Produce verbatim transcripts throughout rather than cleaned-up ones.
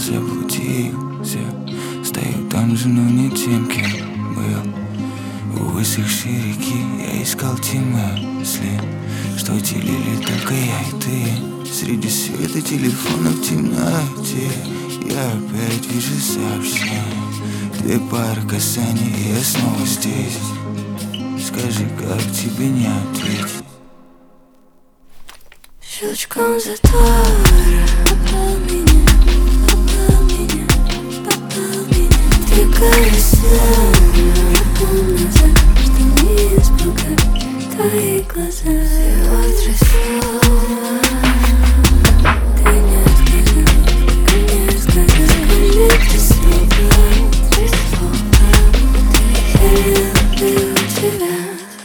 остался в пути. Стою там же, но не тем, кем был. У высохшей реки я искал те мысли, что делили только я и ты. Среди света телефона в темноте я опять вижу сообщение. Две пары касаний, и я снова здесь. Скажи, как тебе не ответить? Щелчком затвора попал меня, попал меня, попал меня. Три колеса назад, что не испугать твои глаза. Всего три слова, ты не отказал, ты не сказал. Скажи три слова, три слова. Я люблю тебя.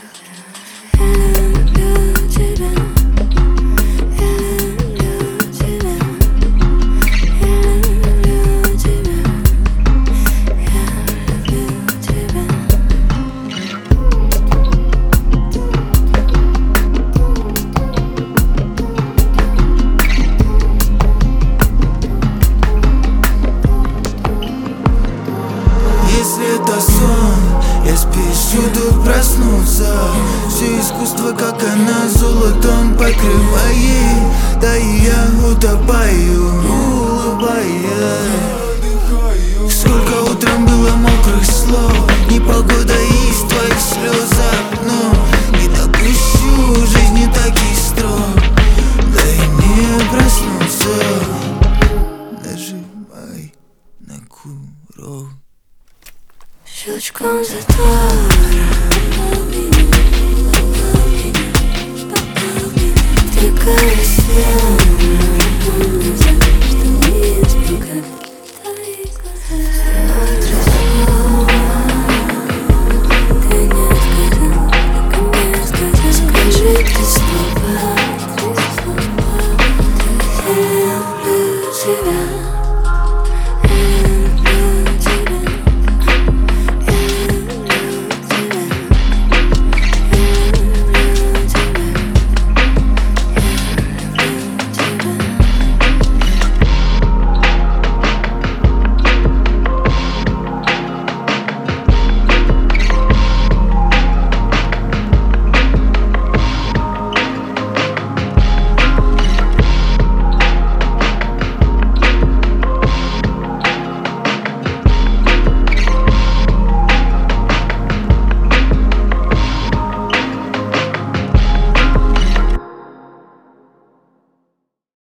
Если это сон, я спешу тут проснуться. Все искусство, как она, золотом покрывает. Да и я утопаю, улыбаясь. Сколько утром было мокрых слов, непогода из твоих слез за окном. Не допущу жизни таких строк, дай мне проснуться. Нажимай на курок. Щелчком затвора попал меня, попал меня, попал меня. Три колеса назад, что не испугать твои глаза. Три слова, ты не отказал, так и не сказал. Скажи три слова, три слова. Я люблю тебя.